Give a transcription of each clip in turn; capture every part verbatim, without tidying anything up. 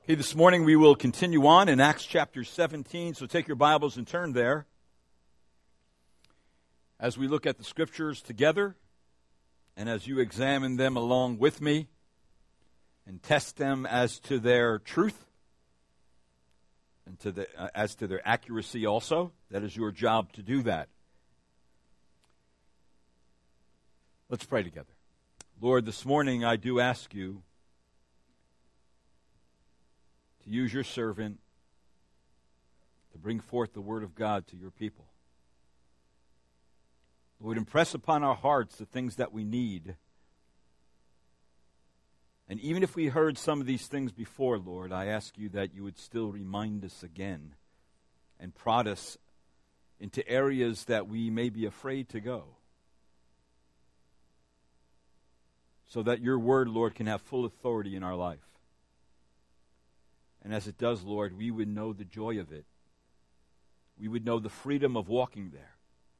Okay, this morning we will continue on in Acts chapter seventeen, so take your Bibles and turn there as we look at the Scriptures together and as you examine them along with me and test them as to their truth and to the, uh, as to their accuracy also. That is your job to do that. Let's pray together. Lord, this morning I do ask you to use your servant to bring forth the Word of God to your people. Lord, impress upon our hearts the things that we need. And even if we heard some of these things before, Lord, I ask you that you would still remind us again and prod us into areas that we may be afraid to go, so that your Word, Lord, can have full authority in our life. And as it does, Lord, we would know the joy of it. We would know the freedom of walking there.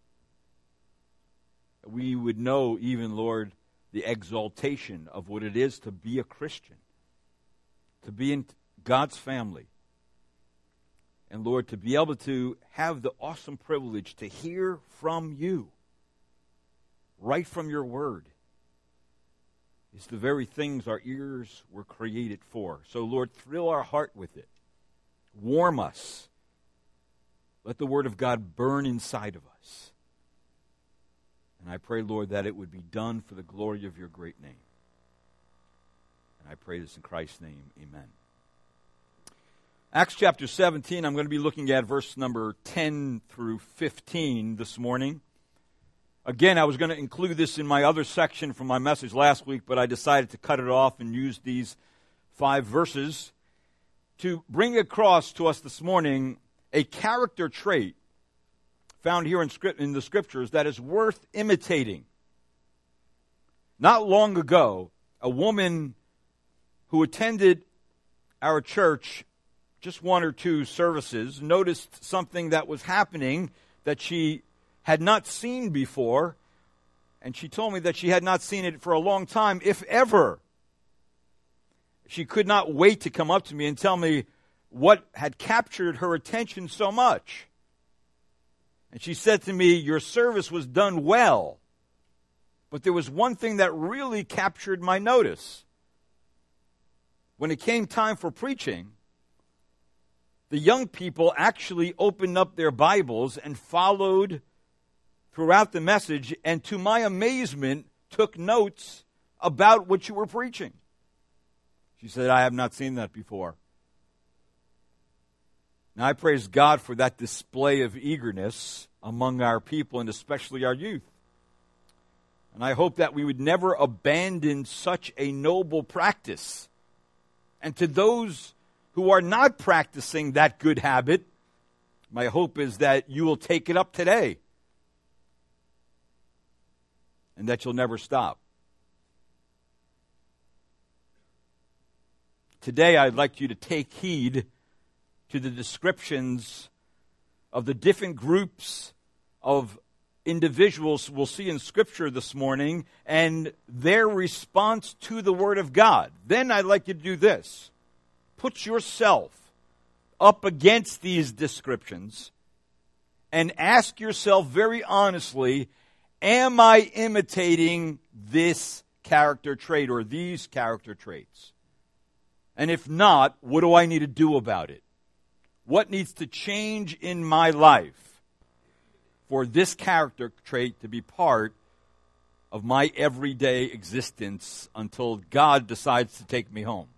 We would know even, Lord, the exaltation of what it is to be a Christian, to be in God's family. And, Lord, to be able to have the awesome privilege to hear from you, right from your Word, is the very things our ears were created for. So, Lord, thrill our heart with it. Warm us. Let the Word of God burn inside of us. And I pray, Lord, that it would be done for the glory of your great name. And I pray this in Christ's name. Amen. Acts chapter seventeen, I'm going to be looking at verse number ten through fifteen this morning. Again, I was going to include this in my other section from my message last week, but I decided to cut it off and use these five verses to bring across to us this morning a character trait found here in, script, in the Scriptures that is worth imitating. Not long ago, a woman who attended our church just one or two services noticed something that was happening that she had not seen before, and she told me that she had not seen it for a long time, if ever. She could not wait to come up to me and tell me what had captured her attention so much. And she said to me, "Your service was done well, but there was one thing that really captured my notice. When it came time for preaching, the young people actually opened up their Bibles and followed throughout the message, and to my amazement, took notes about what you were preaching." She said, "I have not seen that before." Now, I praise God for that display of eagerness among our people, and especially our youth. And I hope that we would never abandon such a noble practice. And to those who are not practicing that good habit, my hope is that you will take it up today, and that you'll never stop. Today, I'd like you to take heed to the descriptions of the different groups of individuals we'll see in Scripture this morning and their response to the Word of God. Then I'd like you to do this. Put yourself up against these descriptions and ask yourself very honestly, am I imitating this character trait or these character traits? And if not, what do I need to do about it? What needs to change in my life for this character trait to be part of my everyday existence until God decides to take me home?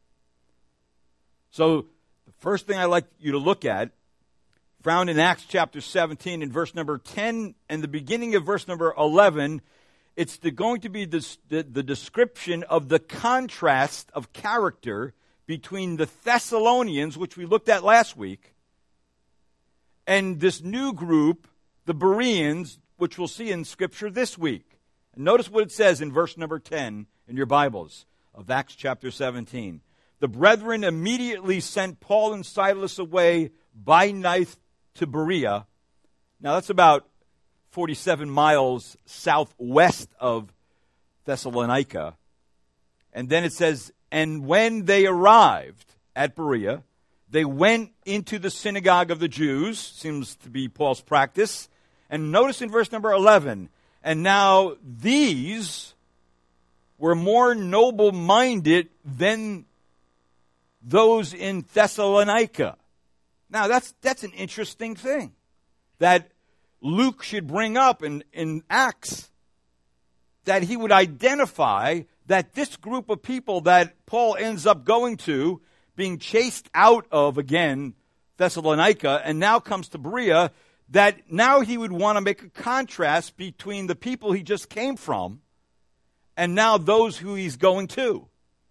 So, the first thing I'd like you to look at, found in Acts chapter seventeen in verse number ten and the beginning of verse number eleven, it's the, going to be this, the, the description of the contrast of character between the Thessalonians, which we looked at last week, and this new group, the Bereans, which we'll see in Scripture this week. And notice what it says in verse number ten in your Bibles of Acts chapter seventeen. The brethren immediately sent Paul and Silas away by night to Berea. Now that's about forty-seven miles southwest of Thessalonica. And then it says, and when they arrived, at Berea. They went into the synagogue of the Jews, seems to be Paul's practice. And notice in verse number eleven, and now these were more noble-minded than those in Thessalonica. Now, that's that's an interesting thing that Luke should bring up in, in Acts, that he would identify that this group of people that Paul ends up going to, being chased out of, again, Thessalonica, and now comes to Berea, that now he would want to make a contrast between the people he just came from and now those who he's going to.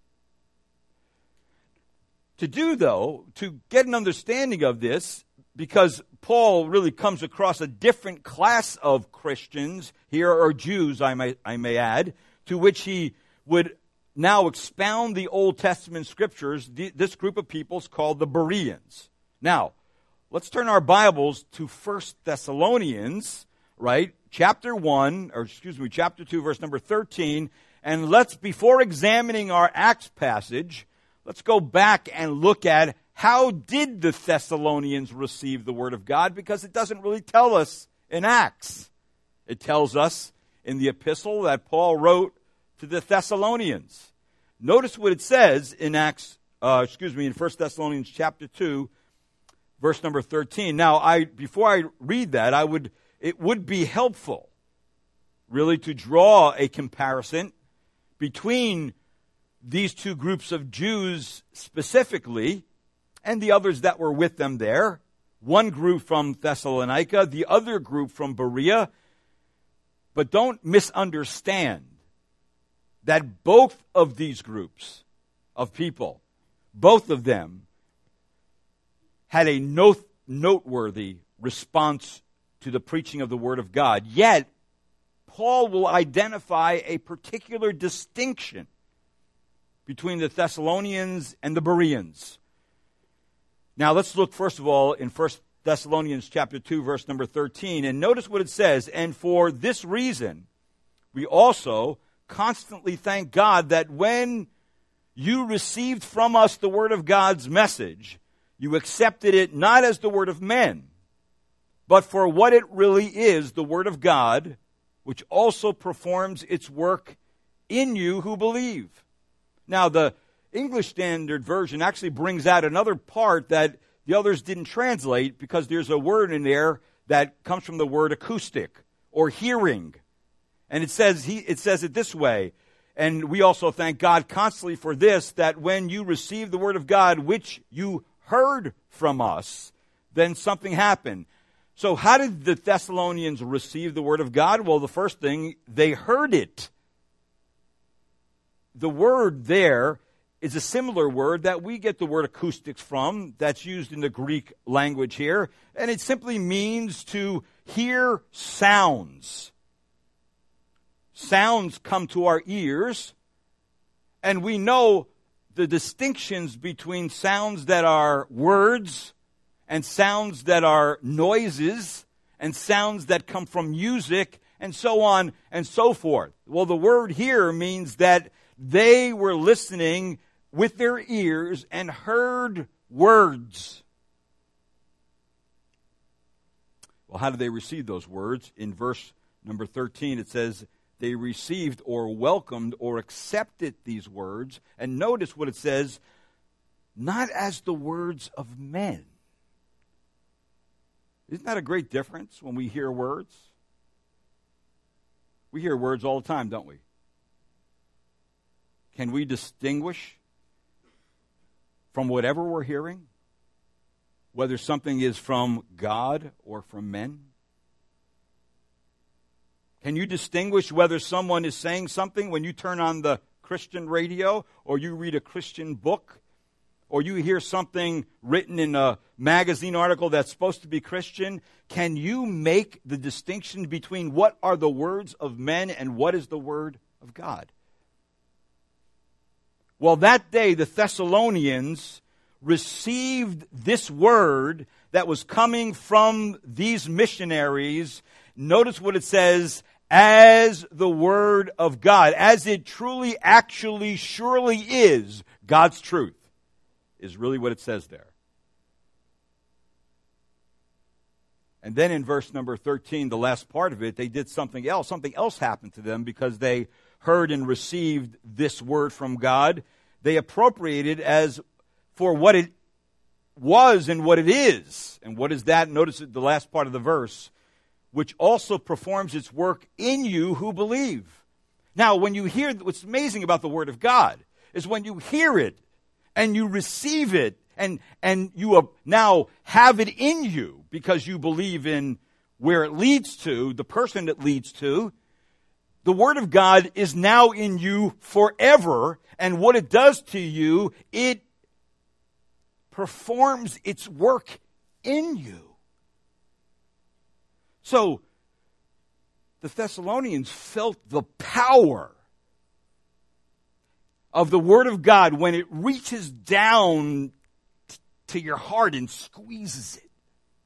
To do, though, to get an understanding of this, because Paul really comes across a different class of Christians, here are Jews, I may, I may add, to which he would now expound the Old Testament scriptures. This group of people is called the Bereans. Now, let's turn our Bibles to First Thessalonians, right? Chapter one, or excuse me, chapter two, verse number thirteen. And let's, before examining our Acts passage, let's go back and look at how did the Thessalonians receive the Word of God, because it doesn't really tell us in Acts. It tells us in the epistle that Paul wrote to the Thessalonians. Notice what it says in Acts, uh, excuse me, in First Thessalonians chapter two, verse number thirteen. Now, I before I read that, I would it would be helpful, really, to draw a comparison between these two groups of Jews specifically and the others that were with them there. One group from Thessalonica, the other group from Berea. But don't misunderstand that both of these groups of people, both of them, had a note, noteworthy response to the preaching of the Word of God. Yet, Paul will identify a particular distinction between the Thessalonians and the Bereans. Now, let's look first of all in First Thessalonians chapter two, verse number thirteen, and notice what it says. And for this reason, we also constantly thank God that when you received from us the word of God's message, you accepted it not as the word of men, but for what it really is, the word of God, which also performs its work in you who believe. Now, the English Standard Version actually brings out another part that the others didn't translate, because there's a word in there that comes from the word acoustic, or hearing. And it says he it says it this way, and we also thank God constantly for this, that when you received the word of God, which you heard from us, then something happened. So how did the Thessalonians receive the word of God? Well, the first thing, they heard it. The word there is a similar word that we get the word acoustics from, that's used in the Greek language here, and it simply means to hear sounds. Sounds come to our ears, and we know the distinctions between sounds that are words and sounds that are noises and sounds that come from music and so on and so forth. Well, the word here means that they were listening with their ears and heard words. Well, how did they receive those words? In verse number thirteen, it says, they received or welcomed or accepted these words. And notice what it says, not as the words of men. Isn't that a great difference when we hear words? We hear words all the time, don't we? Can we distinguish from whatever we're hearing, whether something is from God or from men? Can you distinguish whether someone is saying something when you turn on the Christian radio, or you read a Christian book, or you hear something written in a magazine article that's supposed to be Christian? Can you make the distinction between what are the words of men and what is the word of God? Well, that day the Thessalonians received this word that was coming from these missionaries. Notice what it says, as the word of God, as it truly, actually, surely is God's truth. is really what it says there. And then in verse number thirteen, the last part of it, they did something else. Something else happened to them because they heard and received this word from God. They appropriated as for what it was and what it is. And what is that? Notice the last part of the verse, which also performs its work in you who believe. Now, when you hear, what's amazing about the Word of God is when you hear it and you receive it and, and you are, now have it in you because you believe in where it leads to, the person it leads to, the Word of God is now in you forever, and what it does to you, it performs its work in you. So, the Thessalonians felt the power of the Word of God when it reaches down t- to your heart and squeezes it.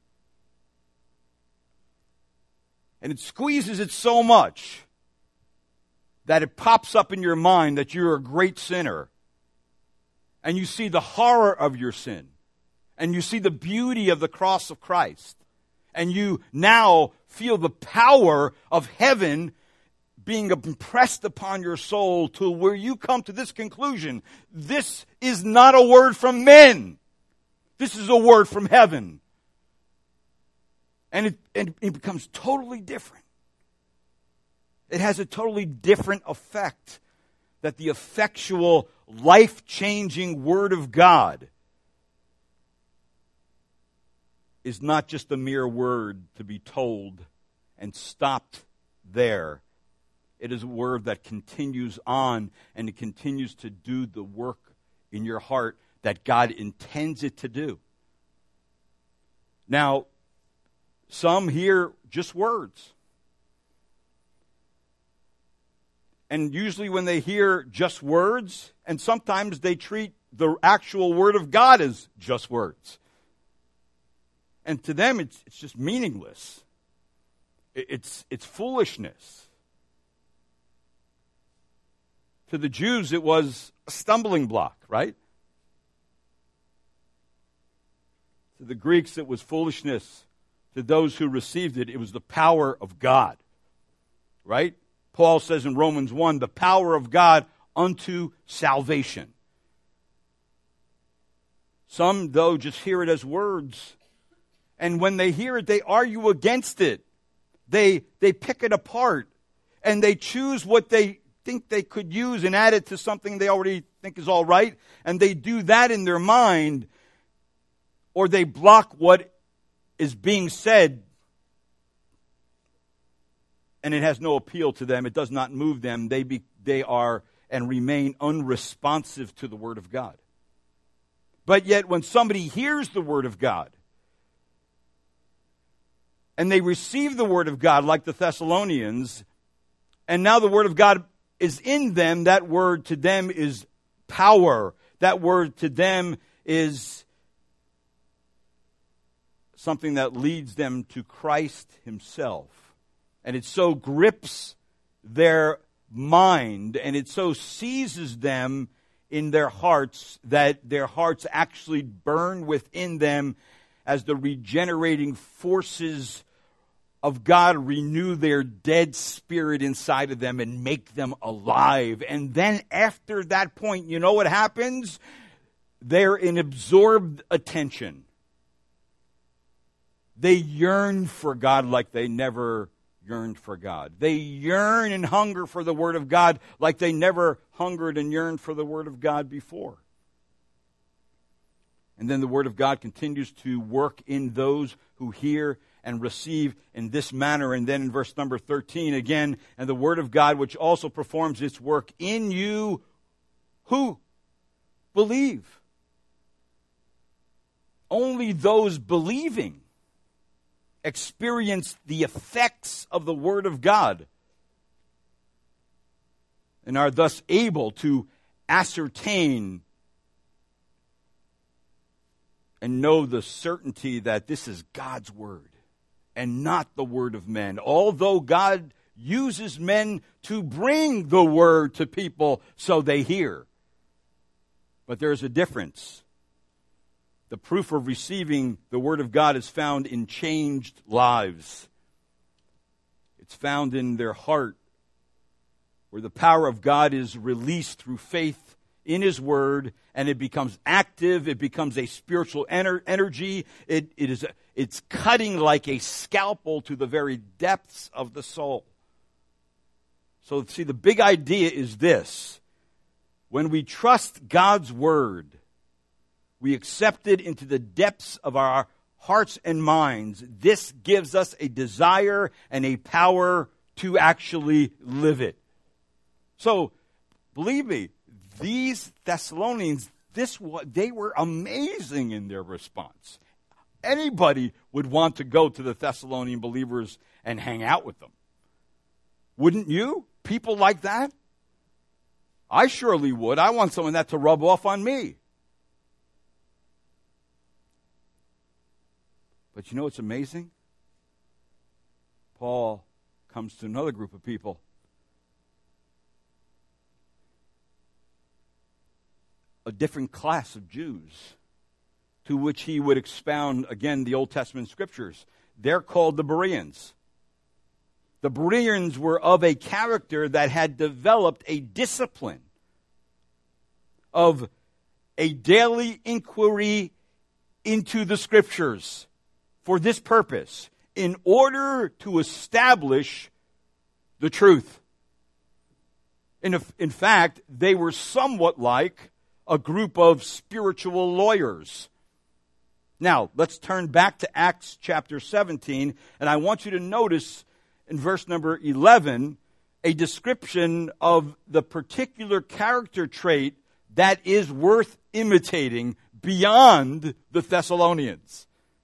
And it squeezes it so much that it pops up in your mind that you're a great sinner. And you see the horror of your sin. And you see the beauty of the cross of Christ. And you now feel the power of heaven being impressed upon your soul to where you come to this conclusion. This is not a word from men. This is a word from heaven. And it, and it becomes totally different. It has a totally different effect. That the effectual, life-changing Word of God is not just a mere word to be told and stopped there. It is a word that continues on and it continues to do the work in your heart that God intends it to do. Now, some hear just words. And usually when they hear just words, and sometimes they treat the actual Word of God as just words. And to them, it's, it's just meaningless. It's, it's foolishness. To the Jews, it was a stumbling block, right? To the Greeks, it was foolishness. To those who received it, it was the power of God, right? Paul says in Romans one, the power of God unto salvation. Some, though, just hear it as words. And when they hear it, they argue against it. They, they pick it apart. And they choose what they think they could use and add it to something they already think is all right. And they do that in their mind. Or they block what is being said. And it has no appeal to them. It does not move them. They be, they are and remain unresponsive to the Word of God. But yet when somebody hears the Word of God, and they receive the Word of God like the Thessalonians, and now the Word of God is in them, that word to them is power. That word to them is something that leads them to Christ Himself. And it so grips their mind and it so seizes them in their hearts that their hearts actually burn within them as the regenerating forces of God renew their dead spirit inside of them and make them alive. And then after that point, you know what happens? They're in absorbed attention. They yearn for God like they never yearned for God. They yearn and hunger for the Word of God like they never hungered and yearned for the Word of God before. And then the Word of God continues to work in those who hear and receive in this manner. And then in verse number thirteen again, and the Word of God which also performs its work in you who believe. Only those believing experience the effects of the Word of God and are thus able to ascertain and know the certainty that this is God's Word and not the word of men. Although God uses men to bring the Word to people so they hear. But there's a difference. The proof of receiving the Word of God is found in changed lives. It's found in their heart, where the power of God is released through faith in His Word, and it becomes active. It becomes a spiritual ener- energy. It, it is a, it's cutting like a scalpel to the very depths of the soul. So, see, the big idea is this. When we trust God's Word, we accept it into the depths of our hearts and minds. This gives us a desire and a power to actually live it. So, believe me, these Thessalonians, this they were amazing in their response. Anybody would want to go to the Thessalonian believers and hang out with them. Wouldn't you? People like that? I surely would. I want someone that to rub off on me. But you know what's amazing? Paul comes to another group of people. A different class of Jews, to which he would expound, again, the Old Testament scriptures. They're called the Bereans. The Bereans were of a character that had developed a discipline of a daily inquiry into the scriptures for this purpose, in order to establish the truth. In, in fact, they were somewhat like a group of spiritual lawyers. Now, let's turn back to Acts chapter seventeen, and I want you to notice in verse number eleven a description of the particular character trait that is worth imitating beyond the Thessalonians.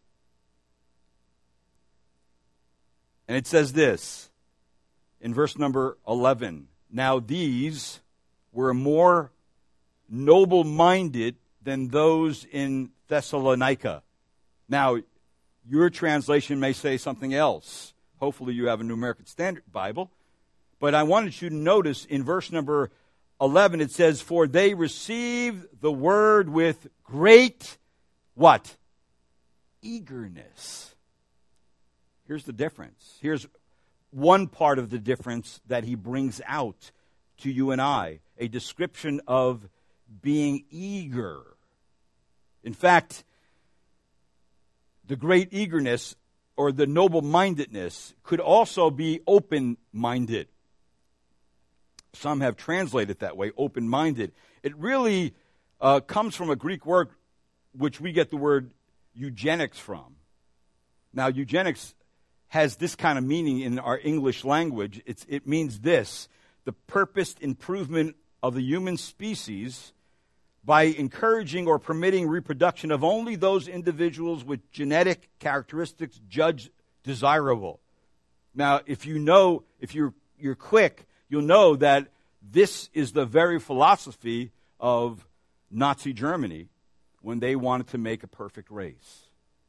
And it says this in verse number eleven. Now these were more noble-minded than those in Thessalonica. Now, your translation may say something else. Hopefully you have a New American Standard Bible. But I wanted you to notice in verse number eleven, it says, for they received the word with great, what? Eagerness. Here's the difference. Here's one part of the difference that he brings out to you and I. A description of being eager. In fact, the great eagerness or the noble-mindedness could also be open-minded. Some have translated that way, open-minded. It really uh, comes from a Greek word which we get the word eugenics from. Now, eugenics has this kind of meaning in our English language. It's, it means this: the purposed improvement of the human species by encouraging or permitting reproduction of only those individuals with genetic characteristics judged desirable. Now, if you know, if you're you're quick, you'll know that this is the very philosophy of Nazi Germany when they wanted to make a perfect race.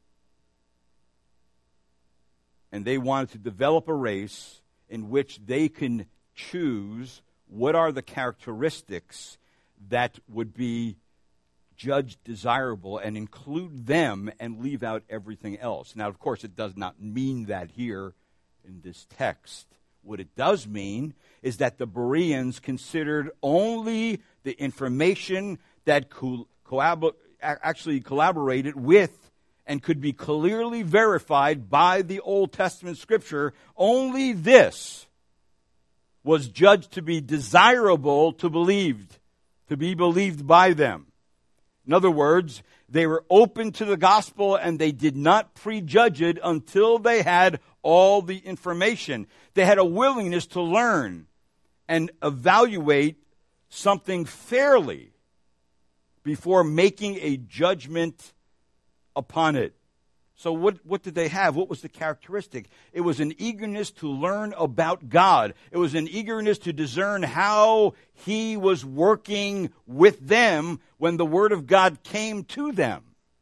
And they wanted to develop a race in which they can choose what are the characteristics that would be judged desirable and include them and leave out everything else. Now, of course, it does not mean that here in this text. What it does mean is that the Bereans considered only the information that co- collab- actually collaborated with and could be clearly verified by the Old Testament Scripture. Only this was judged to be desirable to believed, to be believed by them. In other words, they were open to the gospel and they did not prejudge it until they had all the information. They had a willingness to learn and evaluate something fairly before making a judgment upon it. So what, what did they have? What was the characteristic? It was an eagerness to learn about God. It was an eagerness to discern how He was working with them when the Word of God came to them.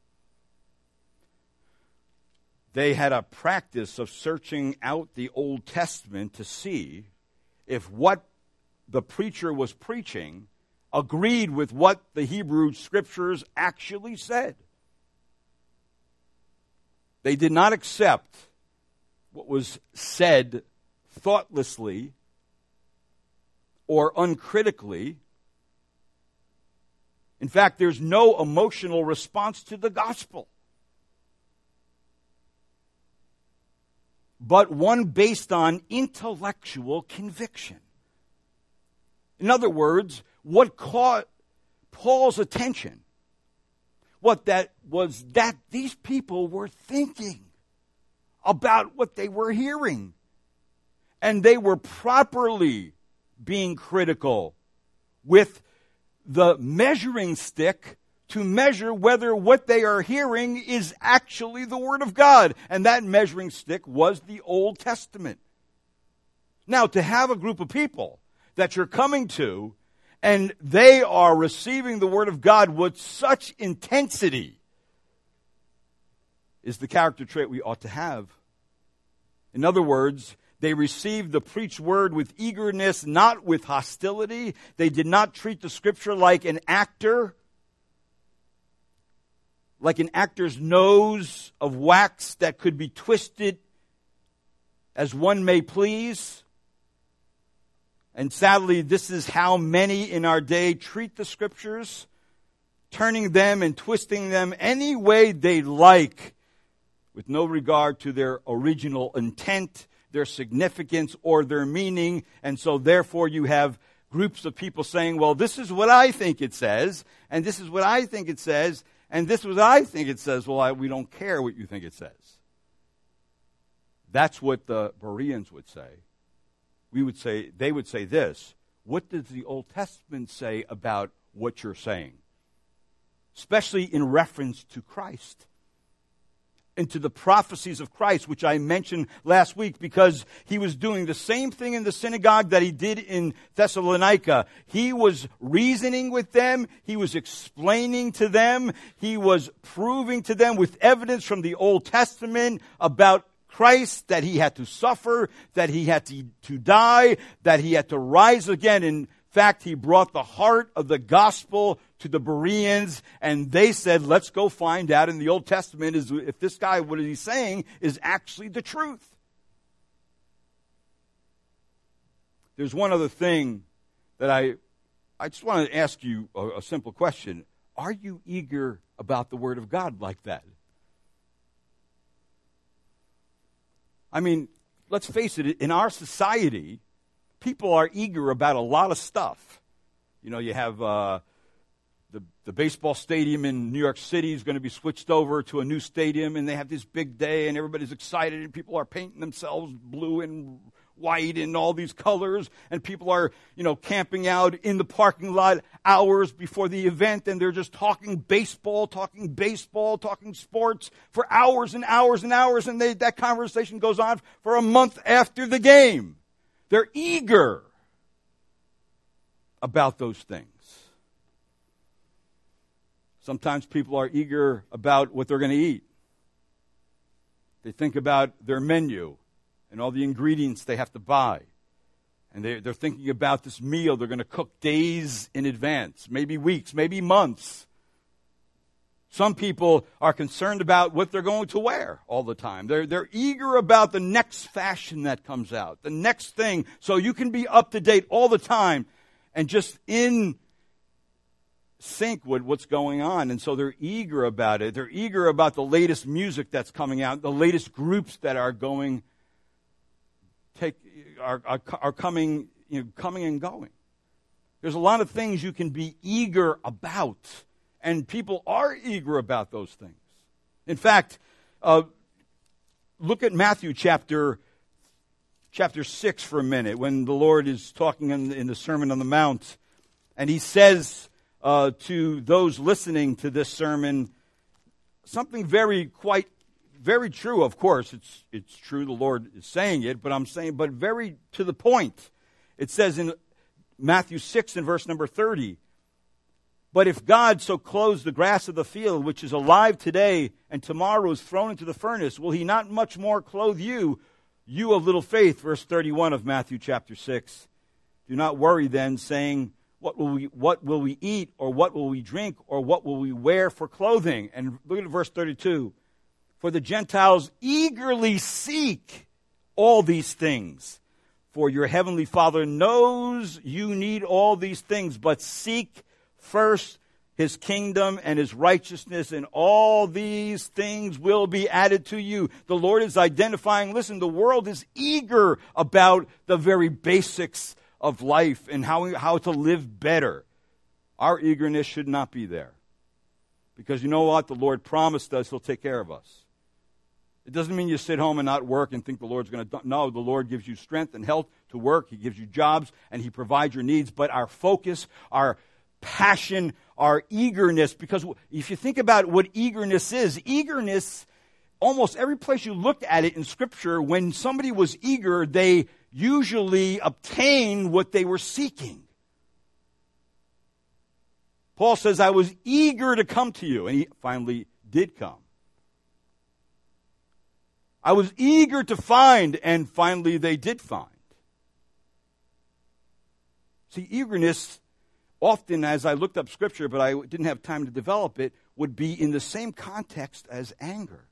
They had a practice of searching out the Old Testament to see if what the preacher was preaching agreed with what the Hebrew Scriptures actually said. They did not accept what was said thoughtlessly or uncritically. In fact, there's no emotional response to the gospel, but one based on intellectual conviction. In other words, what caught Paul's attention, what that was that these people were thinking about what they were hearing. And they were properly being critical with the measuring stick to measure whether what they are hearing is actually the Word of God. And that measuring stick was the Old Testament. Now, to have a group of people that you're coming to and they are receiving the Word of God with such intensity is the character trait we ought to have. In other words, they received the preached word with eagerness, not with hostility. They did not treat the Scripture like an actor, like an actor's nose of wax that could be twisted as one may please. And sadly, this is how many in our day treat the Scriptures, turning them and twisting them any way they like, with no regard to their original intent, their significance, or their meaning. And so therefore you have groups of people saying, well, this is what I think it says, and this is what I think it says, and this is what I think it says. Well, I, we don't care what you think it says. That's what the Bereans would say. We would say, they would say this: what does the Old Testament say about what you're saying? Especially in reference to Christ. Into the prophecies of Christ, which I mentioned last week, because he was doing the same thing in the synagogue that he did in Thessalonica. He was reasoning with them. He was explaining to them. He was proving to them with evidence from the Old Testament about Christ, that he had to suffer, that he had to, to die, that he had to rise again. In fact, he brought the heart of the gospel to the Bereans, and they said, let's go find out in the Old Testament is if this guy, what he's saying, is actually the truth. There's one other thing that I, I just want to ask you a, a simple question. Are you eager about the Word of God like that? I mean, let's face it, in our society, people are eager about a lot of stuff. You know, you have uh, the, the baseball stadium in New York City is going to be switched over to a new stadium, and they have this big day, and everybody's excited, and people are painting themselves blue and white and all these colors, and people are, you know, camping out in the parking lot hours before the event, and they're just talking baseball, talking baseball, talking sports for hours and hours and hours, and they, that conversation goes on for a month after the game. They're eager about those things. Sometimes people are eager about what they're going to eat. They think about their menu and all the ingredients they have to buy. And they, they're thinking about this meal they're going to cook days in advance, maybe weeks, maybe months. Some people are concerned about what they're going to wear all the time. They're, they're eager about the next fashion that comes out, the next thing, so you can be up to date all the time and just in sync with what's going on. And so they're eager about it. They're eager about the latest music that's coming out, the latest groups that are going, take, are, are, are coming, you know, coming and going. There's a lot of things you can be eager about. And people are eager about those things. In fact, uh, look at Matthew chapter chapter six for a minute, when the Lord is talking in, in the Sermon on the Mount, and he says uh, to those listening to this sermon something very quite very true. Of course, it's it's true. The Lord is saying it, but I'm saying, but very to the point. It says in Matthew six and verse number thirty. But if God so clothes the grass of the field, which is alive today and tomorrow is thrown into the furnace, will he not much more clothe you, you of little faith? Verse thirty-one of Matthew chapter six. Do not worry then, saying, what will we what will we eat, or what will we drink, or what will we wear for clothing? And look at verse thirty-two. For the Gentiles eagerly seek all these things. For your heavenly Father knows you need all these things, but seek first his kingdom and his righteousness, and all these things will be added to you. The Lord is identifying, listen, the world is eager about the very basics of life and how, how to live better. Our eagerness should not be there. Because you know what? The Lord promised us he'll take care of us. It doesn't mean you sit home and not work and think the Lord's going to... No, the Lord gives you strength and health to work. He gives you jobs and he provides your needs. But our focus, our passion, our eagerness, because if you think about what eagerness is, eagerness, almost every place you look at it in Scripture, when somebody was eager, they usually obtained what they were seeking. Paul says, I was eager to come to you, and he finally did come. I was eager to find, and finally they did find. See, eagerness, often as I looked up Scripture, but I didn't have time to develop it, would be in the same context as anger.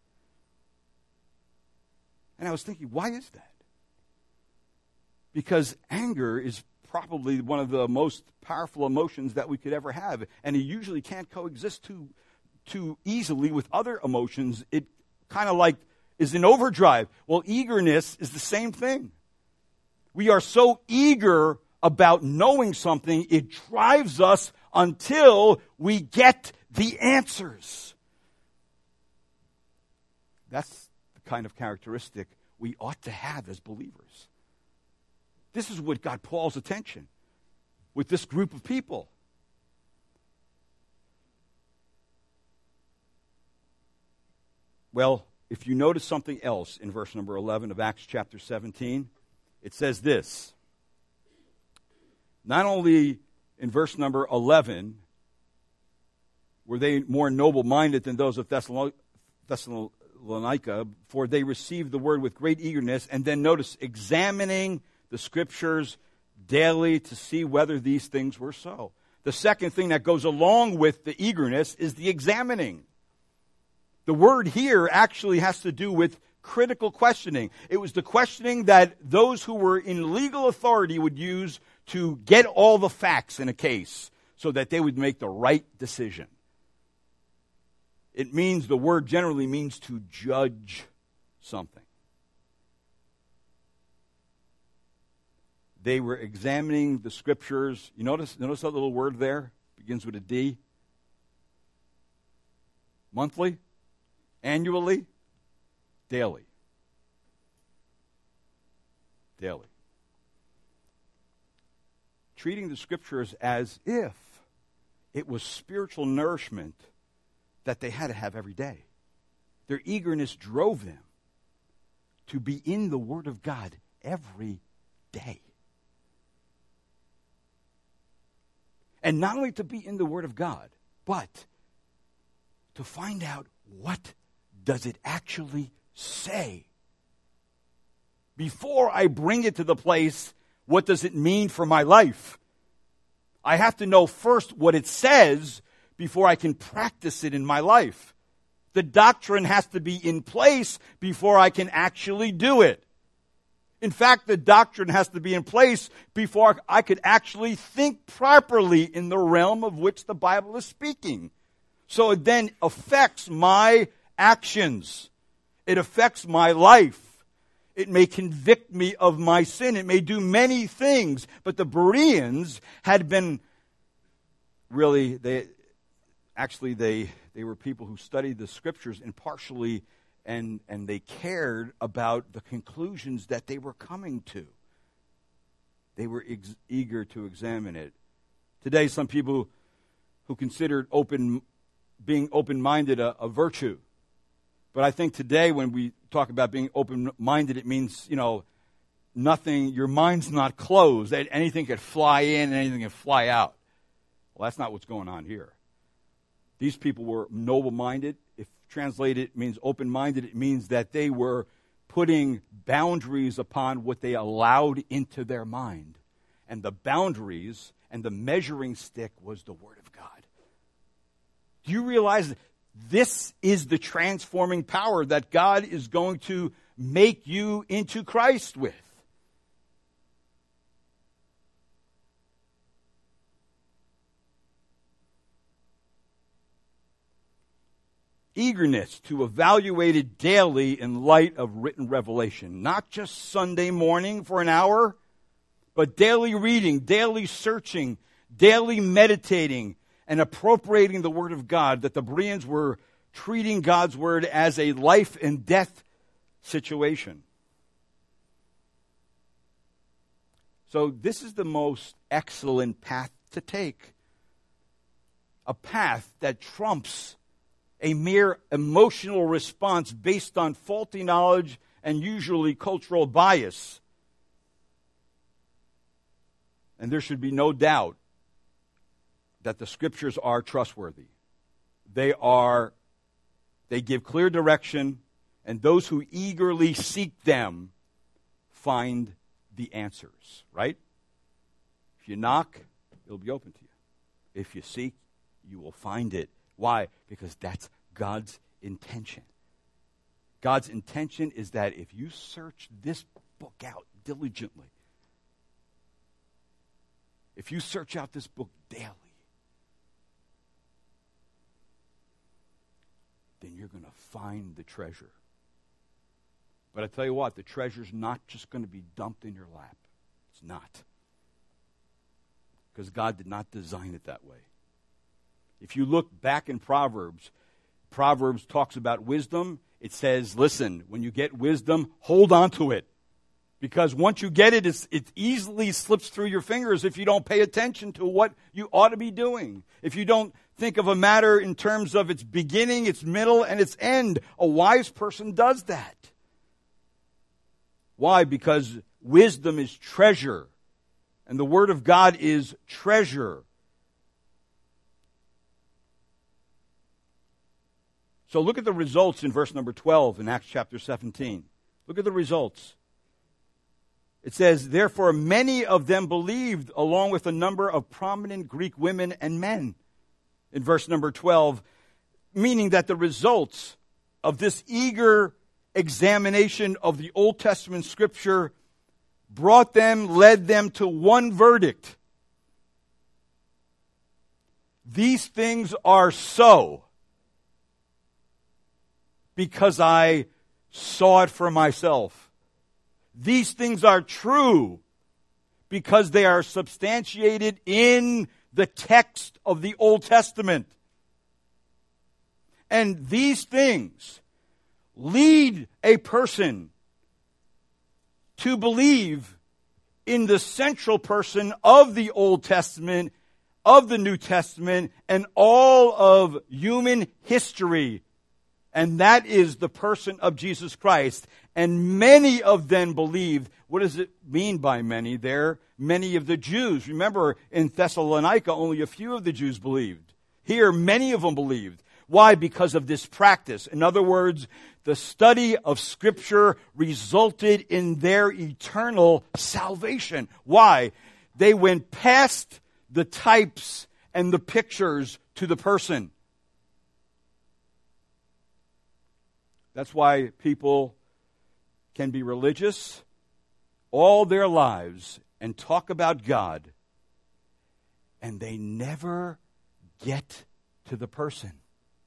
And I was thinking, why is that? Because anger is probably one of the most powerful emotions that we could ever have, and it usually can't coexist too, too easily with other emotions. It kind of like is in overdrive. Well, eagerness is the same thing. We are so eager about knowing something, it drives us until we get the answers. That's the kind of characteristic we ought to have as believers. This is what got Paul's attention with this group of people. Well, if you notice something else in verse number eleven of Acts chapter seventeen, it says this. Not only in verse number eleven were they more noble-minded than those of Thessalonica, for they received the word with great eagerness, and then notice, examining the Scriptures daily to see whether these things were so. The second thing that goes along with the eagerness is the examining. The word here actually has to do with critical questioning. It was the questioning that those who were in legal authority would use to get all the facts in a case so that they would make the right decision. It means, the word generally means to judge something. They were examining the Scriptures. You notice, notice that little word there? Begins with a D. Monthly, annually, daily. Daily. Treating the Scriptures as if it was spiritual nourishment that they had to have every day. Their eagerness drove them to be in the Word of God every day. And not only to be in the Word of God, but to find out, what does it actually say? Before I bring it to the place, what does it mean for my life? I have to know first what it says before I can practice it in my life. The doctrine has to be in place before I can actually do it. In fact, the doctrine has to be in place before I could actually think properly in the realm of which the Bible is speaking. So it then affects my actions. It affects my life. It may convict me of my sin. It may do many things. But the Bereans had been really, they actually they they were people who studied the Scriptures impartially, and and they cared about the conclusions that they were coming to. They were ex- eager to examine it. Today, some people who considered open being open-minded a, a virtue. But I think today when we talk about being open-minded, it means, you know, nothing, your mind's not closed. Anything could fly in and anything can fly out. Well, that's not what's going on here. These people were noble-minded. If translated, it means open-minded. It means that they were putting boundaries upon what they allowed into their mind. And the boundaries and the measuring stick was the Word of God. Do you realize This is the transforming power that God is going to make you into Christ with. Eagerness to evaluate it daily in light of written revelation. Not just Sunday morning for an hour, but daily reading, daily searching, daily meditating, and appropriating the Word of God, that the Bereans were treating God's Word as a life and death situation. So this is the most excellent path to take. A path that trumps a mere emotional response based on faulty knowledge and usually cultural bias. And there should be no doubt that the Scriptures are trustworthy. They are, they give clear direction, and those who eagerly seek them find the answers, right? If you knock, it'll be open to you. If you seek, you will find it. Why? Because that's God's intention. God's intention is that if you search this book out diligently, if you search out this book daily, then you're going to find the treasure. But I tell you what, the treasure's not just going to be dumped in your lap. It's not. Because God did not design it that way. If you look back in Proverbs, Proverbs talks about wisdom. It says, listen, when you get wisdom, hold on to it. Because once you get it, it's, it easily slips through your fingers if you don't pay attention to what you ought to be doing. If you don't think of a matter in terms of its beginning, its middle, and its end. A wise person does that. Why? Because wisdom is treasure. And the Word of God is treasure. So look at the results in verse number twelve in Acts chapter seventeen. Look at the results. It says, therefore many of them believed, along with a number of prominent Greek women and men. In verse number twelve, meaning that the results of this eager examination of the Old Testament Scripture brought them, led them to one verdict. These things are so because I saw it for myself. These things are true because they are substantiated in the text of the Old Testament. And these things lead a person to believe in the central person of the Old Testament, of the New Testament, and all of human history. And that is the person of Jesus Christ. And many of them believed. What does it mean by many there? Many of the Jews. Remember, in Thessalonica, only a few of the Jews believed. Here, many of them believed. Why? Because of this practice. In other words, the study of Scripture resulted in their eternal salvation. Why? They went past the types and the pictures to the person. That's why people can be religious all their lives and talk about God, and they never get to the person.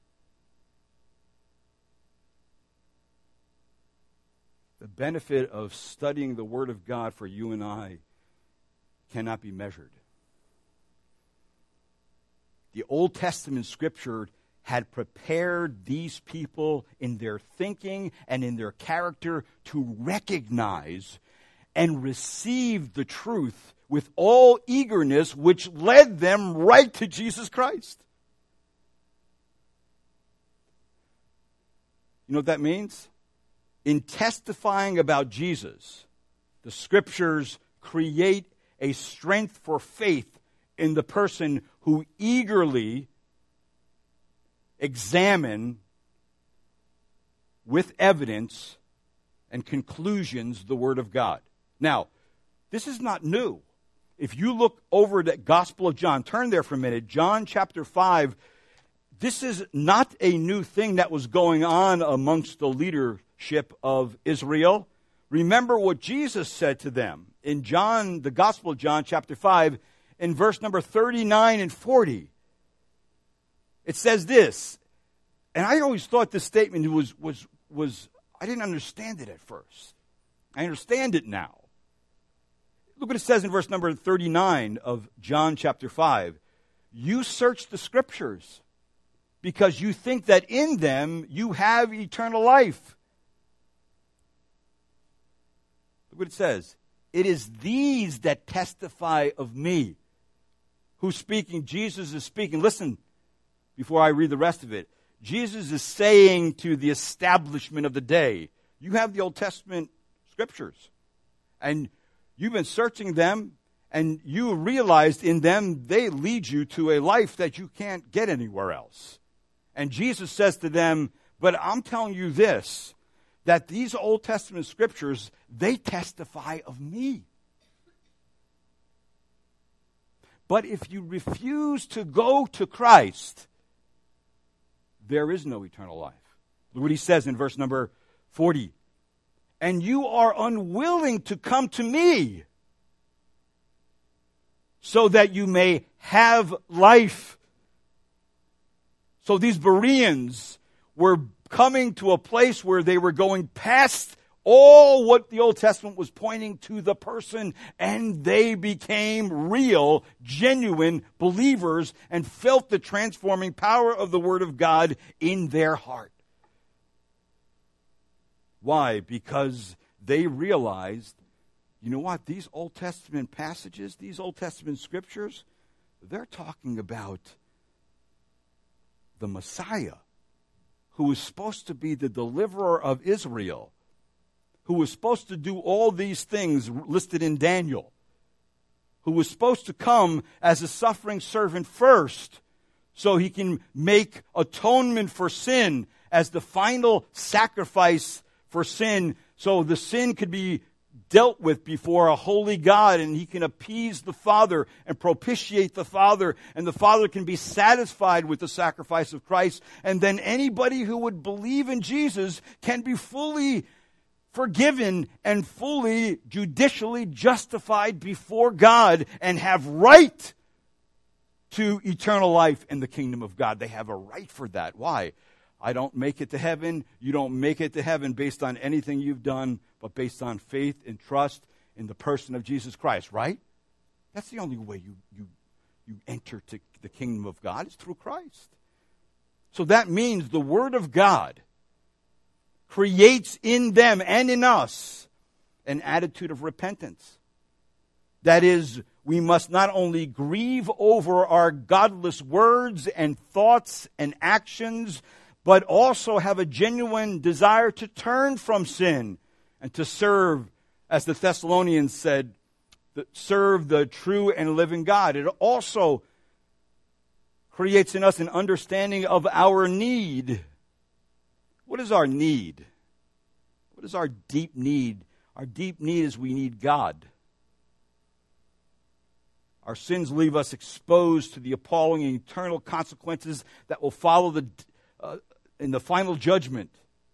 The benefit of studying the Word of God for you and I cannot be measured. The Old Testament Scripture had prepared these people in their thinking and in their character to recognize and receive the truth with all eagerness, which led them right to Jesus Christ. You know what that means? In testifying about Jesus, the Scriptures create a strength for faith in the person who eagerly examine with evidence and conclusions the Word of God. Now, this is not new. If you look over the Gospel of John, turn there for a minute. John chapter five, this is not a new thing that was going on amongst the leadership of Israel. Remember what Jesus said to them in John, the Gospel of John, chapter five, in verse number thirty-nine and forty. It says this, and I always thought this statement was, was, was, I didn't understand it at first. I understand it now. Look what it says in verse number thirty-nine of John chapter five. You search the Scriptures because you think that in them you have eternal life. Look what it says. It is these that testify of me. Who's speaking? Jesus is speaking. Listen, before I read the rest of it. Jesus is saying to the establishment of the day, you have the Old Testament Scriptures, and you've been searching them, and you realized in them they lead you to a life that you can't get anywhere else. And Jesus says to them, but I'm telling you this, that these Old Testament Scriptures, they testify of me. But if you refuse to go to Christ, there is no eternal life. Look what he says in verse number forty. And you are unwilling to come to me so that you may have life. So these Bereans were coming to a place where they were going past all what the Old Testament was pointing to the person, and they became real, genuine believers and felt the transforming power of the Word of God in their heart. Why? Because they realized, you know what, these Old Testament passages, these Old Testament Scriptures, they're talking about the Messiah, who was supposed to be the deliverer of Israel, who was supposed to do all these things listed in Daniel, who was supposed to come as a suffering servant first, so he can make atonement for sin as the final sacrifice for sin, so the sin could be dealt with before a holy God, and he can appease the Father and propitiate the Father, and the Father can be satisfied with the sacrifice of Christ, and then anybody who would believe in Jesus can be fully forgiven and fully judicially justified before God and have right to eternal life in the kingdom of God. They have a right for that. Why? I don't make it to heaven. You don't make it to heaven based on anything you've done, but based on faith and trust in the person of Jesus Christ, right? That's the only way you, you, you enter to the kingdom of God is through Christ. So that means the Word of God creates in them and in us an attitude of repentance. That is, we must not only grieve over our godless words and thoughts and actions, but also have a genuine desire to turn from sin and to serve, as the Thessalonians said, serve the true and living God. It also creates in us an understanding of our need. What is our need? What is our deep need? Our deep need is we need God. Our sins leave us exposed to the appalling and eternal consequences that will follow the uh, in the final judgment.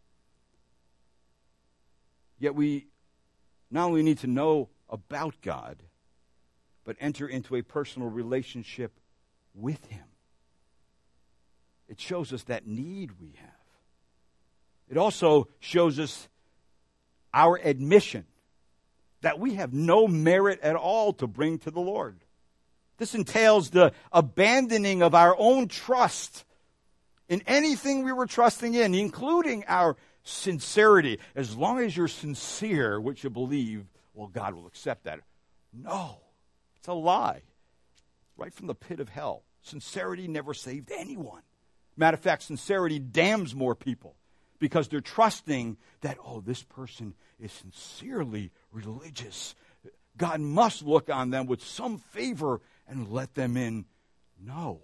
Yet we not only need to know about God, but enter into a personal relationship with Him. It shows us that need we have. It also shows us our admission that we have no merit at all to bring to the Lord. This entails the abandoning of our own trust in anything we were trusting in, including our sincerity. As long as you're sincere, what you believe, well, God will accept that. No, it's a lie. Right from the pit of hell. Sincerity never saved anyone. Matter of fact, sincerity damns more people because they're trusting that, oh, this person is sincerely religious. God must look on them with some favor and let them in. No.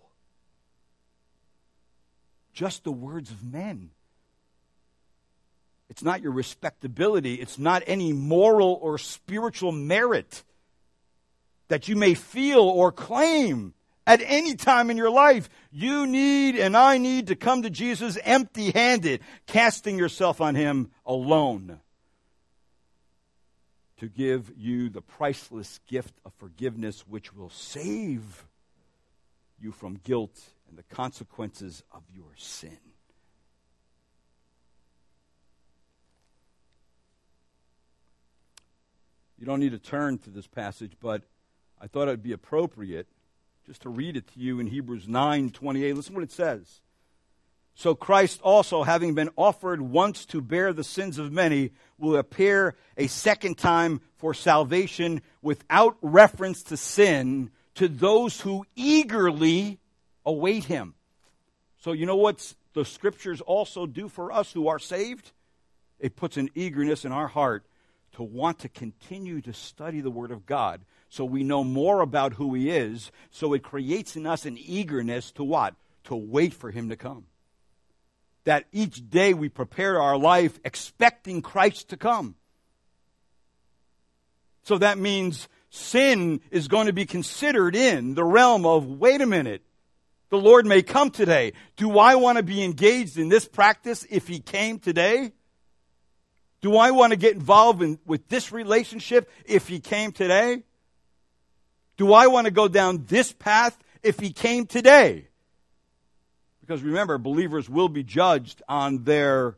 Just the words of men. It's not your respectability. It's not any moral or spiritual merit that you may feel or claim At any time in your life, you need and I need to come to Jesus empty-handed, casting yourself on him alone to give you the priceless gift of forgiveness which will save you from guilt and the consequences of your sin. You don't need to turn to this passage, but I thought it would be appropriate just to read it to you in Hebrews nine twenty-eight. Listen what it says. So Christ also, having been offered once to bear the sins of many, will appear a second time for salvation without reference to sin to those who eagerly await him. So you know what the Scriptures also do for us who are saved? It puts an eagerness in our heart to want to continue to study the Word of God so we know more about who he is, so it creates in us an eagerness to what? To wait for him to come. That each day we prepare our life expecting Christ to come. So that means sin is going to be considered in the realm of, wait a minute, the Lord may come today. Do I want to be engaged in this practice if he came today? Do I want to get involved in, with this relationship if he came today? Do I want to go down this path if he came today? Because remember, believers will be judged on their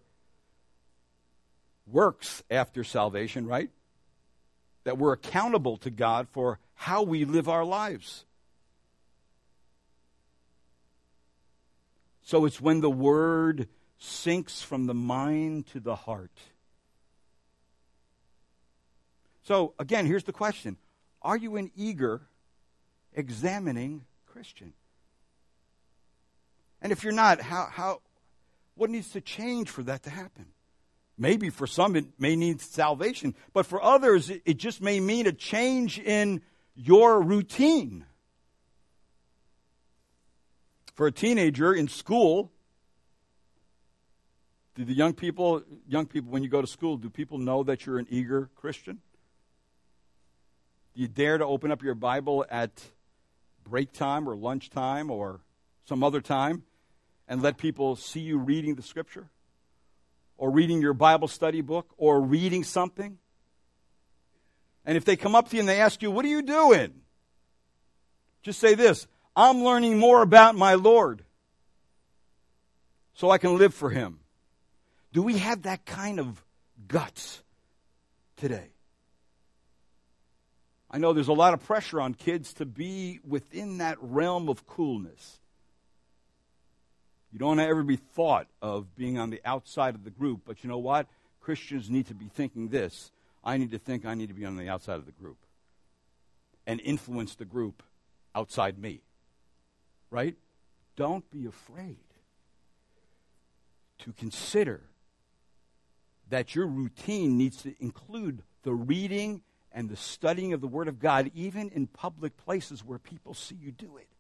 works after salvation, right? That we're accountable to God for how we live our lives. So it's when the word sinks from the mind to the heart. So again, here's the question. Are you an eager, examining Christian? And if you're not, how, how, what needs to change for that to happen? Maybe for some it may need salvation, but for others it, it just may mean a change in your routine. For a teenager in school, do the young people, young people, when you go to school, do people know that you're an eager Christian? Do you dare to open up your Bible at break time or lunchtime or some other time and let people see you reading the Scripture? Or reading your Bible study book? Or reading something? And if they come up to you and they ask you, what are you doing? Just say this, I'm learning more about my Lord so I can live for him. Do we have that kind of guts today? I know there's a lot of pressure on kids to be within that realm of coolness. You don't ever be thought of being on the outside of the group, but you know what? Christians need to be thinking this. I need to think I need to be on the outside of the group and influence the group outside me. Right? Don't be afraid to consider that your routine needs to include the reading and the studying of the Word of God, even in public places where people see you do it.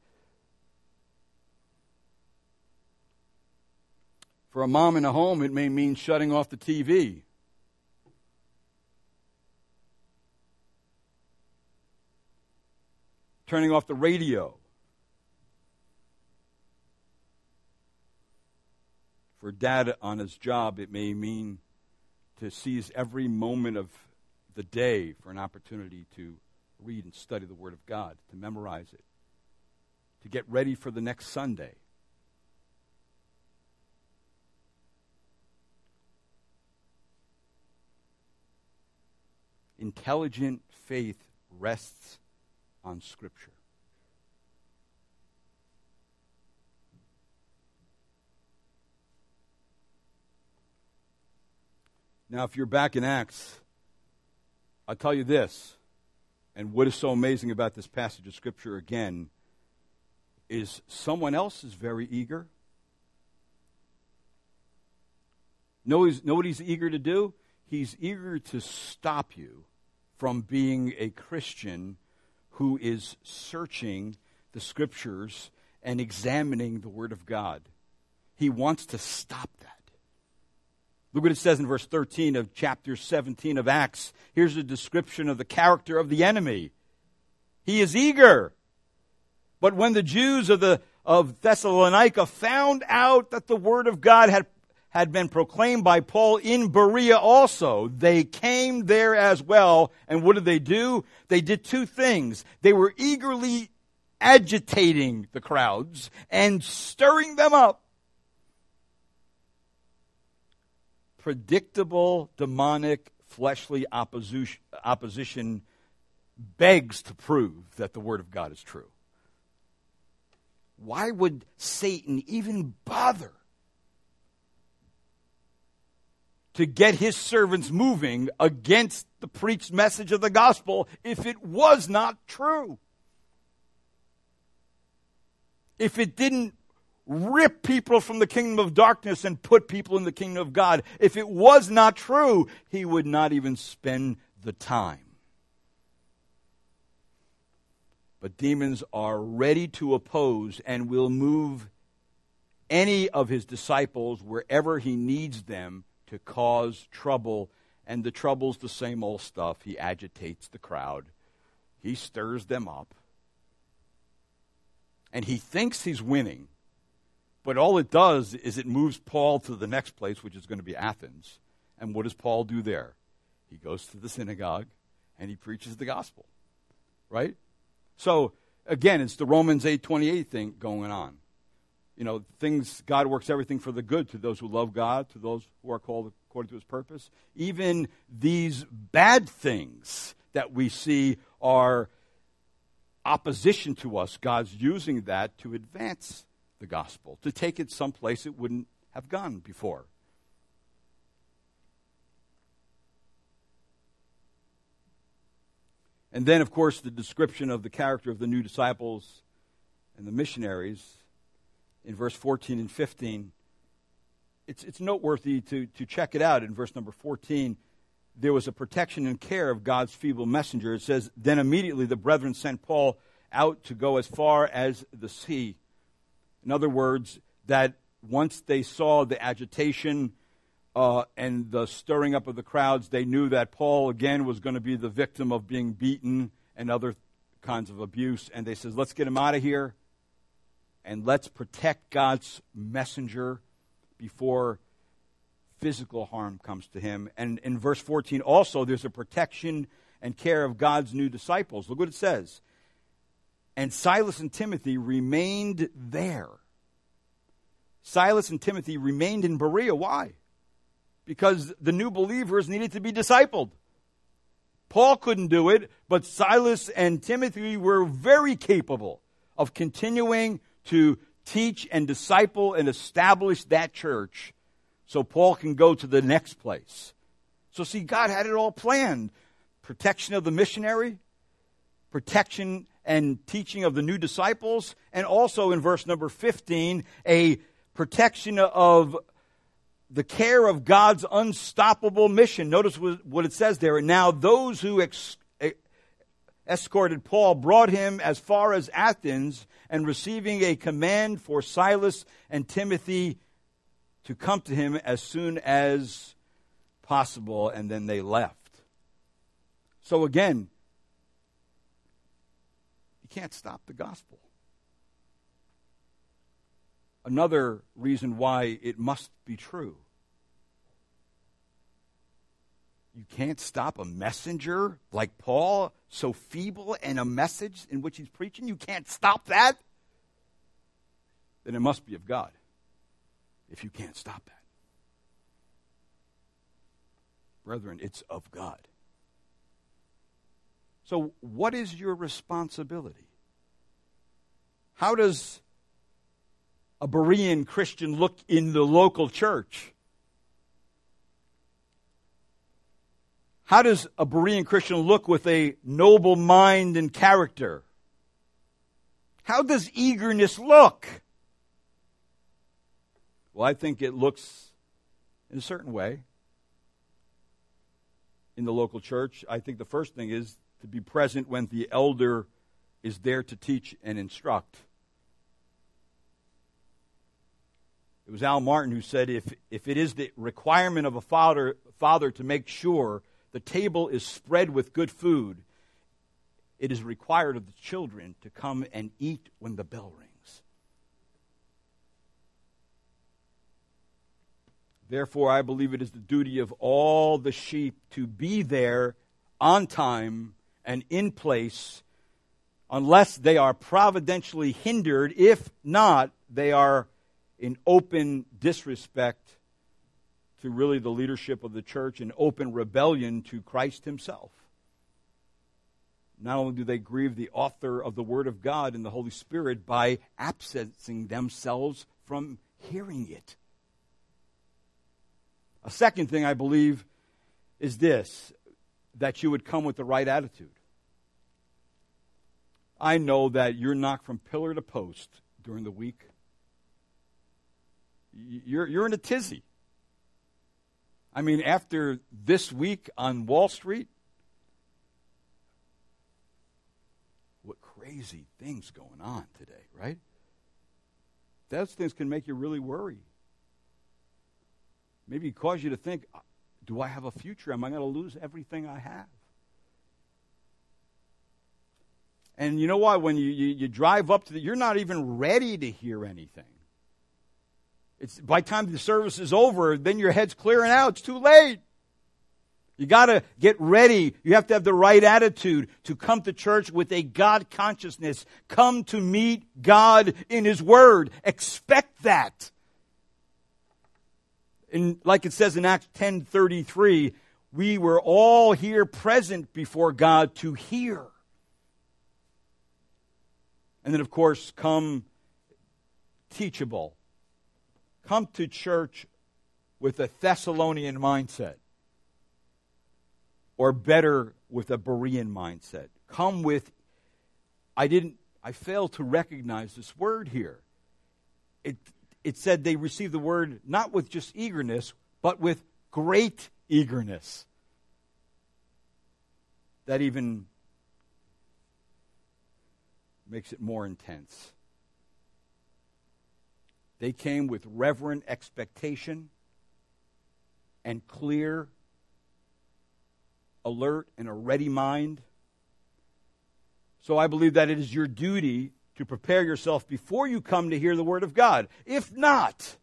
For a mom in a home, it may mean shutting off the T V. Turning off the radio. For dad on his job, it may mean to seize every moment of the day for an opportunity to read and study the Word of God, to memorize it, to get ready for the next Sunday. Intelligent faith rests on Scripture. Now, if you're back in Acts, I'll tell you this, and what is so amazing about this passage of Scripture again is someone else is very eager. Know, he's, know what he's eager to do? He's eager to stop you from being a Christian who is searching the Scriptures and examining the Word of God. He wants to stop that. Look what it says in verse thirteen of chapter seventeen of Acts. Here's a description of the character of the enemy. He is eager But when the Jews of the of Thessalonica found out that the word of God had, had been proclaimed by Paul in Berea also, they came there as well. And what did they do? They did two things. They were eagerly agitating the crowds and stirring them up. Predictable, demonic, fleshly opposition, opposition begs to prove that the word of God is true. Why would Satan even bother to get his servants moving against the preached message of the gospel if it was not true? If it didn't rip people from the kingdom of darkness and put people in the kingdom of God, if it was not true, he would not even spend the time. But demons are ready to oppose and will move any of his disciples wherever he needs them to cause trouble. And the trouble's the same old stuff. He agitates the crowd. He stirs them up. And he thinks he's winning. But all it does is it moves Paul to the next place, which is going to be Athens. And what does Paul do there? He goes to the synagogue and he preaches the gospel. Right? So, again, it's the Romans eight twenty-eight thing going on. You know, things, God works everything for the good to those who love God, to those who are called according to his purpose. Even these bad things that we see are opposition to us, God's using that to advance the gospel, to take it someplace it wouldn't have gone before. And then, of course, the description of the character of the new disciples and the missionaries in verse fourteen and fifteen. It's, it's noteworthy to, to check it out. In verse number fourteen, there was a protection and care of God's feeble messenger. It says, then immediately the brethren sent Paul out to go as far as the sea. In other words, that once they saw the agitation uh, and the stirring up of the crowds, they knew that Paul, again, was going to be the victim of being beaten and other kinds of abuse. And they said, let's get him out of here and let's protect God's messenger before physical harm comes to him. And in verse fourteen also, there's a protection and care of God's new disciples. Look what it says. And Silas and Timothy remained there. Silas and Timothy remained in Berea. Why? Because the new believers needed to be discipled. Paul couldn't do it, but Silas and Timothy were very capable of continuing to teach and disciple and establish that church so Paul can go to the next place. So see, God had it all planned. Protection of the missionary, protection and teaching of the new disciples, and also in verse number fifteen, a protection of the care of God's unstoppable mission. Notice what it says there. And now those who ex- escorted Paul brought him as far as Athens, and receiving a command for Silas and Timothy to come to him as soon as possible, and then they left. So again, you can't stop the gospel. Another reason why it must be true. You can't stop a messenger like Paul, so feeble, and a message in which he's preaching. You can't stop that. Then it must be of God, if you can't stop that. Brethren, it's of God. So what is your responsibility? How does a Berean Christian look in the local church? How does a Berean Christian look with a noble mind and character? How does eagerness look? Well, I think it looks in a certain way in the local church. I think the first thing is to be present when the elder is there to teach and instruct. It was Al Martin who said, if, if it is the requirement of a father, father to make sure the table is spread with good food, it is required of the children to come and eat when the bell rings. Therefore, I believe it is the duty of all the sheep to be there on time and in place, unless they are providentially hindered. If not, they are in open disrespect to really the leadership of the church, in open rebellion to Christ himself. Not only do they grieve the author of the Word of God and the Holy Spirit by absencing themselves from hearing it. A second thing I believe is this, that you would come with the right attitude. I know that you're knocked from pillar to post during the week. You're, you're in a tizzy. I mean, after this week on Wall Street, what crazy things going on today, right? Those things can make you really worry. Maybe cause you to think, do I have a future? Am I going to lose everything I have? And you know what? When you, you, you drive up to the, you're not even ready to hear anything. It's by the time the service is over, then your head's clearing out. It's too late. You got to get ready. You have to have the right attitude to come to church with a God consciousness. Come to meet God in His Word. Expect that. And like it says in Acts ten thirty-three, we were all here present before God to hear. And then, of course, come teachable. Come to church with a Thessalonian mindset. Or better, with a Berean mindset. Come with, I didn't, I failed to recognize this word here. It, it said they received the word not with just eagerness, but with great eagerness. That even makes it more intense. They came with reverent expectation and clear, alert, and a ready mind. So I believe that it is your duty to prepare yourself before you come to hear the Word of God. If not,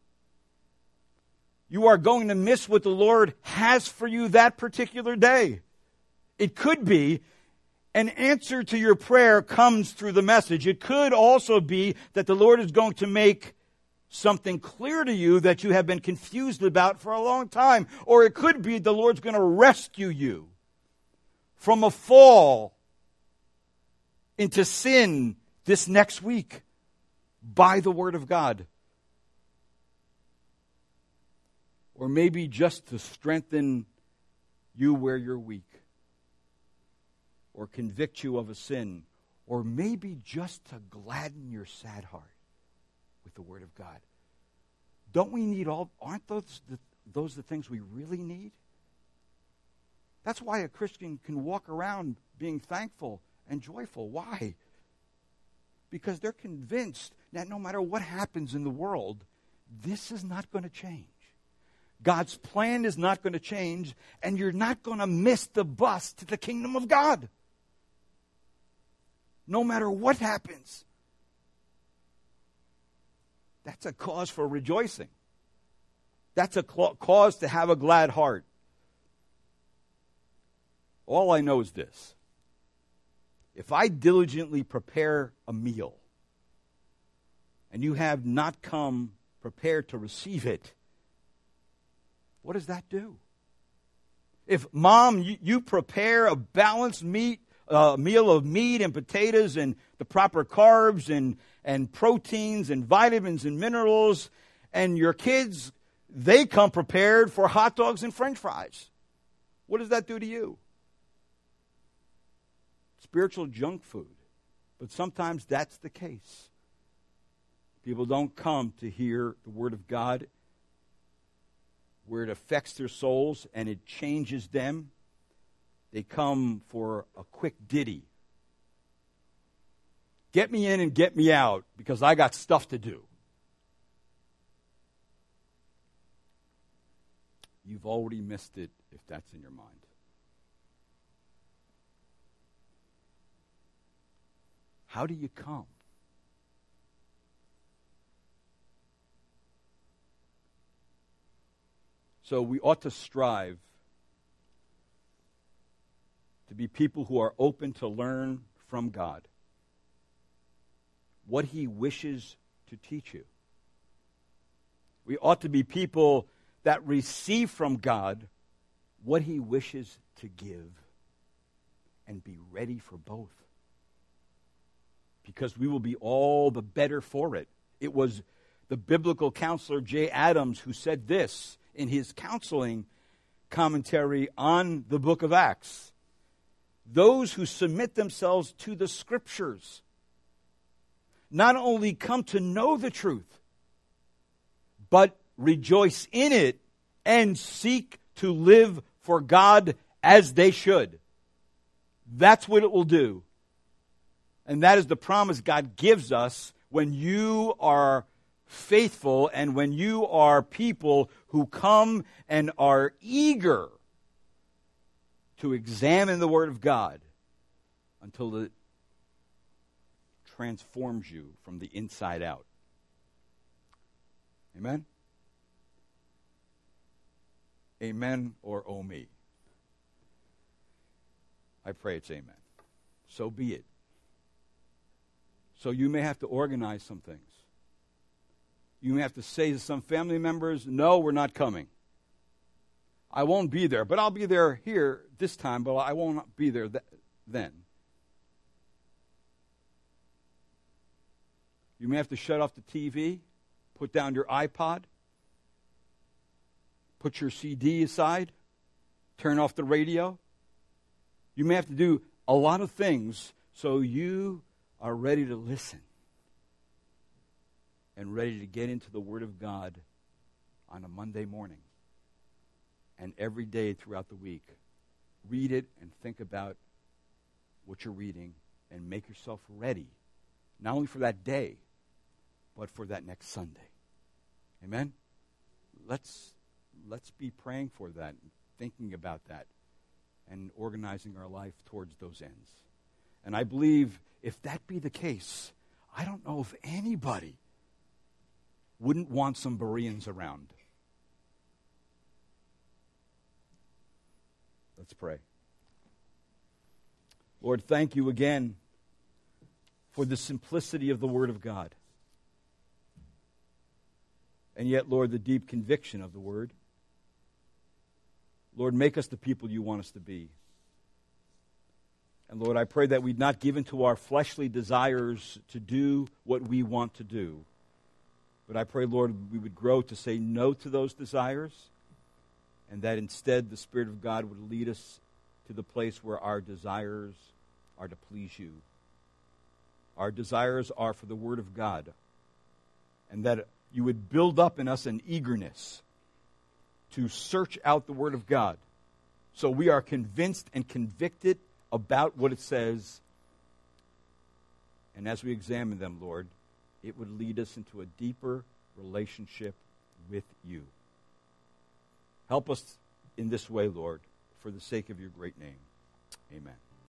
you are going to miss what the Lord has for you that particular day. It could be an answer to your prayer comes through the message. It could also be that the Lord is going to make something clear to you that you have been confused about for a long time. Or it could be the Lord's going to rescue you from a fall into sin this next week by the Word of God. Or maybe just to strengthen you where you're weak. Or convict you of a sin. Or maybe just to gladden your sad heart with the Word of God. Don't we need all, aren't those the, those the things we really need? That's why a Christian can walk around being thankful and joyful. Why? Because they're convinced that no matter what happens in the world, this is not going to change. God's plan is not going to change, and you're not going to miss the bus to the kingdom of God. No matter what happens. That's a cause for rejoicing. That's a cause to have a glad heart. All I know is this. If I diligently prepare a meal, and you have not come prepared to receive it, what does that do? If, Mom, you, you prepare a balanced meat, a meal of meat and potatoes and the proper carbs and, and proteins and vitamins and minerals, and your kids, they come prepared for hot dogs and French fries, what does that do to you? Spiritual junk food. But sometimes that's the case. People don't come to hear the Word of God where it affects their souls and it changes them. They come for a quick ditty. Get me in and get me out because I got stuff to do. You've already missed it if that's in your mind. How do you come? So we ought to strive to be people who are open to learn from God what He wishes to teach you. We ought to be people that receive from God what He wishes to give and be ready for both. Because we will be all the better for it. It was the biblical counselor Jay Adams who said this in his counseling commentary on the book of Acts. Those who submit themselves to the Scriptures not only come to know the truth, but rejoice in it and seek to live for God as they should. That's what it will do. And that is the promise God gives us when you are faithful and when you are people who come and are eager to examine the Word of God until it transforms you from the inside out. Amen? Amen or oh me? I pray it's amen. So be it. So you may have to organize some things. You may have to say to some family members, no, we're not coming. I won't be there, but I'll be there here this time, but I won't be there th- then. You may have to shut off the T V, put down your iPod, put your C D aside, turn off the radio. You may have to do a lot of things so you are ready to listen and ready to get into the Word of God on a Monday morning and every day throughout the week. Read it and think about what you're reading and make yourself ready, not only for that day, but for that next Sunday. Amen? Let's, let's be praying for that, thinking about that, and organizing our life towards those ends. And I believe if that be the case, I don't know if anybody wouldn't want some Bereans around. Let's pray. Lord, thank you again for the simplicity of the Word of God. And yet, Lord, the deep conviction of the Word. Lord, make us the people you want us to be. And Lord, I pray that we'd not give in to our fleshly desires to do what we want to do. But I pray, Lord, we would grow to say no to those desires, and that instead the Spirit of God would lead us to the place where our desires are to please you. Our desires are for the Word of God, and that you would build up in us an eagerness to search out the Word of God so we are convinced and convicted about what it says. And as we examine them, Lord, it would lead us into a deeper relationship with you. Help us in this way, Lord, for the sake of your great name. Amen.